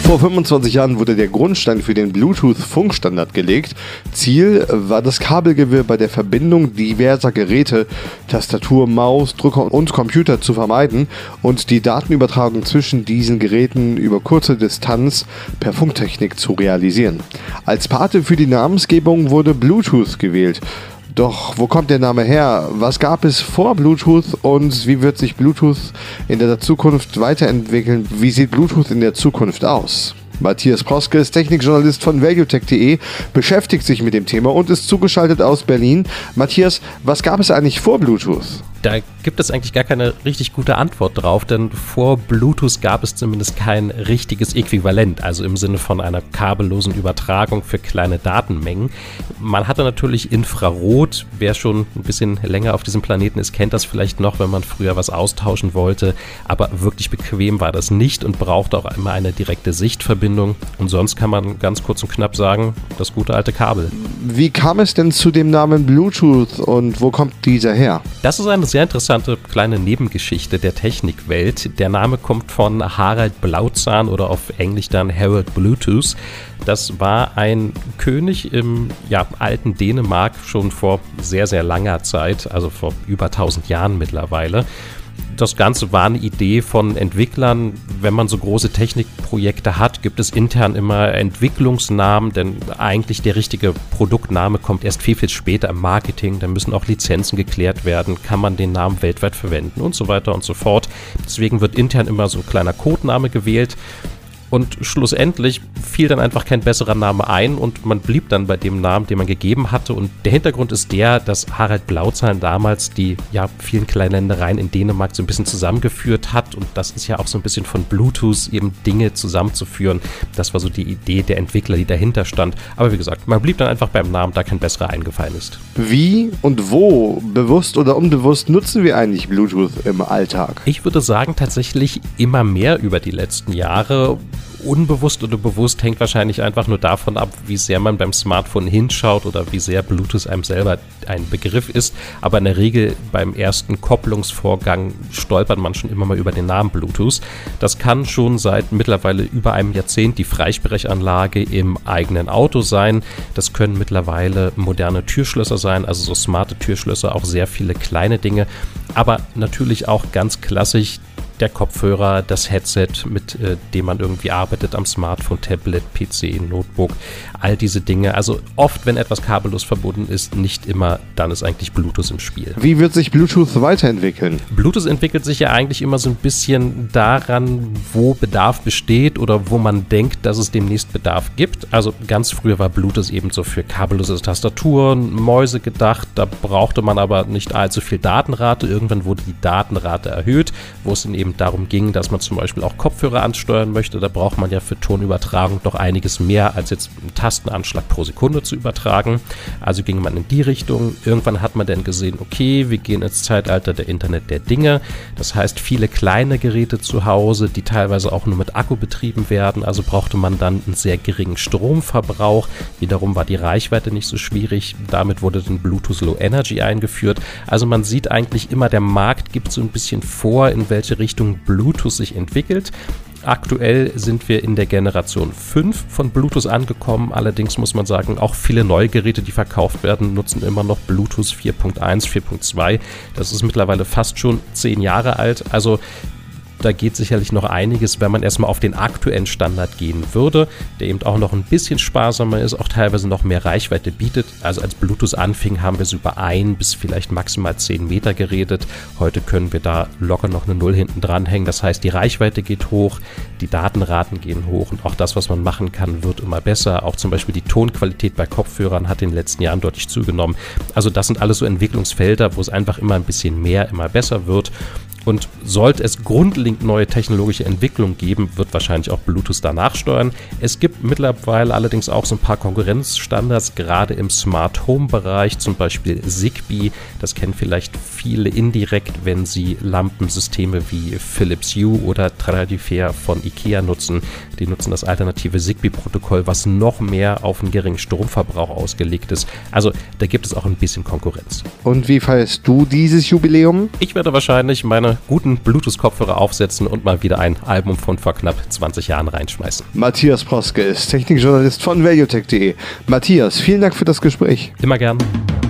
Vor 25 Jahren wurde der Grundstein für den Bluetooth-Funkstandard gelegt. Ziel war das Kabelgewirr bei der Verbindung diverser Geräte, Tastatur, Maus, Drucker und Computer zu vermeiden und die Datenübertragung zwischen diesen Geräten über kurze Distanz per Funktechnik zu realisieren. Als Pate für die Namensgebung wurde Bluetooth gewählt. Doch wo kommt der Name her? Was gab es vor Bluetooth und wie wird sich Bluetooth in der Zukunft weiterentwickeln? Wie sieht Bluetooth in der Zukunft aus? Matthias Proske ist Technikjournalist von valuetech.de, beschäftigt sich mit dem Thema und ist zugeschaltet aus Berlin. Matthias, was gab es eigentlich vor Bluetooth? Da gibt es eigentlich gar keine richtig gute Antwort drauf, denn vor Bluetooth gab es zumindest kein richtiges Äquivalent, also im Sinne von einer kabellosen Übertragung für kleine Datenmengen. Man hatte natürlich Infrarot, wer schon ein bisschen länger auf diesem Planeten ist, kennt das vielleicht noch, wenn man früher was austauschen wollte, aber wirklich bequem war das nicht und brauchte auch immer eine direkte Sichtverbindung und sonst kann man ganz kurz und knapp sagen, das gute alte Kabel. Wie kam es denn zu dem Namen Bluetooth und wo kommt dieser her? Das ist eine sehr interessante kleine Nebengeschichte der Technikwelt. Der Name kommt von Harald Blauzahn oder auf Englisch dann Harold Bluetooth. Das war ein König im alten Dänemark schon vor sehr, sehr langer Zeit, also vor über 1000 Jahren mittlerweile. Das Ganze war eine Idee von Entwicklern. Wenn man so große Technikprojekte hat, gibt es intern immer Entwicklungsnamen, denn eigentlich der richtige Produktname kommt erst viel, viel später im Marketing. Da müssen auch Lizenzen geklärt werden, kann man den Namen weltweit verwenden und so weiter und so fort. Deswegen wird intern immer so ein kleiner Codename gewählt. Und schlussendlich fiel dann einfach kein besserer Name ein und man blieb dann bei dem Namen, den man gegeben hatte. Und der Hintergrund ist der, dass Harald Blauzahn damals die vielen kleinen Ländereien in Dänemark so ein bisschen zusammengeführt hat. Und das ist ja auch so ein bisschen von Bluetooth, eben Dinge zusammenzuführen. Das war so die Idee der Entwickler, die dahinter stand. Aber wie gesagt, man blieb dann einfach beim Namen, da kein besserer eingefallen ist. Wie und wo, bewusst oder unbewusst, nutzen wir eigentlich Bluetooth im Alltag? Ich würde sagen, tatsächlich immer mehr über die letzten Jahre. Unbewusst oder bewusst hängt wahrscheinlich einfach nur davon ab, wie sehr man beim Smartphone hinschaut oder wie sehr Bluetooth einem selber ein Begriff ist. Aber in der Regel beim ersten Kopplungsvorgang stolpert man schon immer mal über den Namen Bluetooth. Das kann schon seit mittlerweile über einem Jahrzehnt die Freisprechanlage im eigenen Auto sein. Das können mittlerweile moderne Türschlösser sein, also so smarte Türschlösser, auch sehr viele kleine Dinge. Aber natürlich auch ganz klassisch der Kopfhörer, das Headset, mit dem man irgendwie arbeitet am Smartphone, Tablet, PC, Notebook, all diese Dinge. Also oft, wenn etwas kabellos verbunden ist, nicht immer, dann ist eigentlich Bluetooth im Spiel. Wie wird sich Bluetooth weiterentwickeln? Bluetooth entwickelt sich ja eigentlich immer so ein bisschen daran, wo Bedarf besteht oder wo man denkt, dass es demnächst Bedarf gibt. Also ganz früher war Bluetooth eben so für kabellose Tastaturen, Mäuse gedacht. Da brauchte man aber nicht allzu viel Datenrate. Irgendwann wurde die Datenrate erhöht, wo es dann eben darum ging, dass man zum Beispiel auch Kopfhörer ansteuern möchte. Da braucht man ja für Tonübertragung doch einiges mehr, als jetzt einen Tastenanschlag pro Sekunde zu übertragen. Also ging man in die Richtung. Irgendwann hat man dann gesehen, okay, wir gehen ins Zeitalter der Internet der Dinge. Das heißt, viele kleine Geräte zu Hause, die teilweise auch nur mit Akku betrieben werden. Also brauchte man dann einen sehr geringen Stromverbrauch. Wiederum war die Reichweite nicht so schwierig. Damit wurde dann Bluetooth Low Energy eingeführt. Also man sieht eigentlich immer, der Markt gibt so ein bisschen vor, in welche Richtung Bluetooth sich entwickelt. Aktuell sind wir in der Generation 5 von Bluetooth angekommen. Allerdings muss man sagen, auch viele neue Geräte, die verkauft werden, nutzen immer noch Bluetooth 4.1, 4.2. Das ist mittlerweile fast schon 10 Jahre alt. Also da geht sicherlich noch einiges, wenn man erstmal auf den aktuellen Standard gehen würde, der eben auch noch ein bisschen sparsamer ist, auch teilweise noch mehr Reichweite bietet. Also als Bluetooth anfing, haben wir so über 1 bis vielleicht maximal 10 Meter geredet. Heute können wir da locker noch eine 0 hinten dranhängen. Das heißt, die Reichweite geht hoch, die Datenraten gehen hoch und auch das, was man machen kann, wird immer besser. Auch zum Beispiel die Tonqualität bei Kopfhörern hat in den letzten Jahren deutlich zugenommen. Also das sind alles so Entwicklungsfelder, wo es einfach immer ein bisschen mehr, immer besser wird. Und sollte es grundlegend neue technologische Entwicklungen geben, wird wahrscheinlich auch Bluetooth danach steuern. Es gibt mittlerweile allerdings auch so ein paar Konkurrenzstandards, gerade im Smart Home Bereich, zum Beispiel Zigbee. Das kennen vielleicht viele indirekt, wenn sie Lampensysteme wie Philips Hue oder Tradifair von IKEA nutzen. Die nutzen das alternative Zigbee-Protokoll, was noch mehr auf einen geringen Stromverbrauch ausgelegt ist. Also da gibt es auch ein bisschen Konkurrenz. Und wie feierst du dieses Jubiläum? Ich werde wahrscheinlich meine guten Bluetooth-Kopfhörer aufsetzen und mal wieder ein Album von vor knapp 20 Jahren reinschmeißen. Matthias Proske ist Technikjournalist von valuetech.de. Matthias, vielen Dank für das Gespräch. Immer gern.